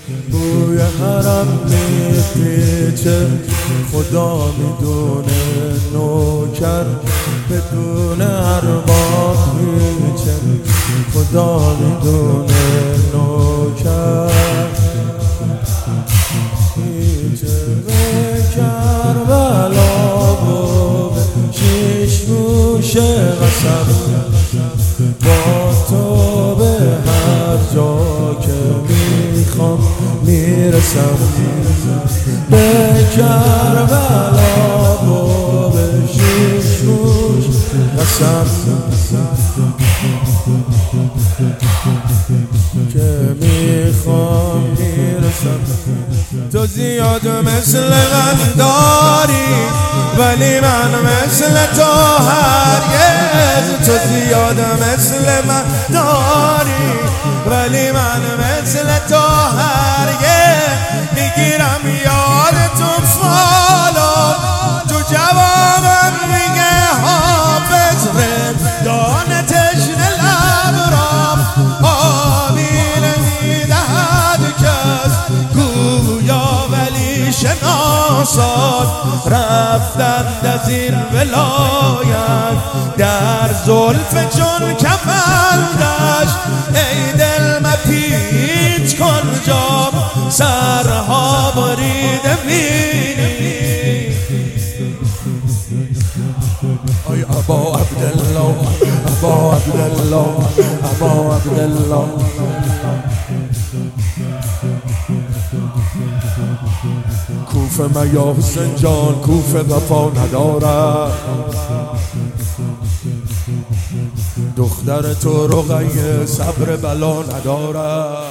بوی حرم میپیچه، خدا میدونه نوکر بدون ارباب میچه، خدا میدونه نوکر میچه. به کربلا و شیش گوشه قسم، با تو به هر جا که میخوام میرسم. به کربلا و به شیش گوش قسم که میخوام میرسم. تو زیاد مثل من داری ولی من مثل تو هرگز. تو زیاد مثل من داری ولی من مثل تو هرگز. میگیرم یادتون فالو، تو جوابم میگه حافظ رندان تشنه لبرام آبی نمیدهد کس. گویا ولی شناسان رفتند از این ولایت در زلف چون کمندش. ای دل مپیچ کن جام سرها بریده بینی. ای ابا عبدالله، ابا عبدالله، ابا عبدالله. کوفه میا حسین جان، کوفه وفا ندارد. دختر تو رقیه صبر بلا ندارد.